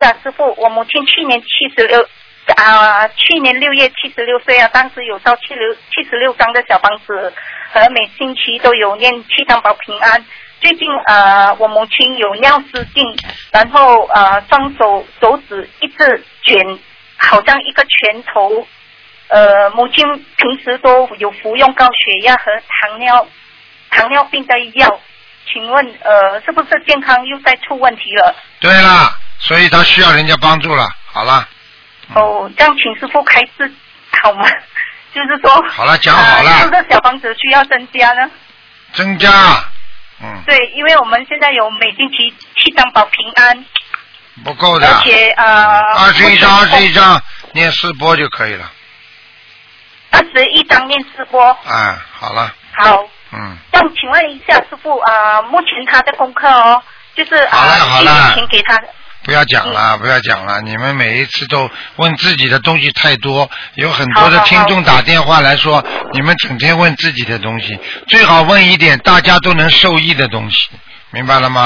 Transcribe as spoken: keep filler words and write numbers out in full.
下，师父，我母亲去年七十六啊，去年六月七十六岁啊，当时有烧七六七十六张的小房子，和每星期都有念七张保平安。最近呃，我母亲有尿失禁，然后呃，双手手指一直卷，好像一个拳头。呃，母亲平时都有服用高血压和糖尿糖尿病的药，请问呃，是不是健康又在出问题了？ 对了，所以他需要人家帮助了。好了。 嗯、哦，这样请师父开示好吗？就是说， 好了，讲好了。 呃、是不是小房子需要增加呢？ 增加。嗯。 对，因为我们现在有每星期七张保平安。 不够的。 而且呃。 二十一张，二十一张，念四波就可以了。 二十一张念四波。 哎，好了。 好。 嗯。 那请问一下师父啊、呃，目前他的功课哦，就是啊，一年前给他的。 不要讲了，嗯、不要讲了！你们每一次都问自己的东西太多，有很多的听众打电话来说，你们整天问自己的东西，最好问一点大家都能受益的东西，明白了吗？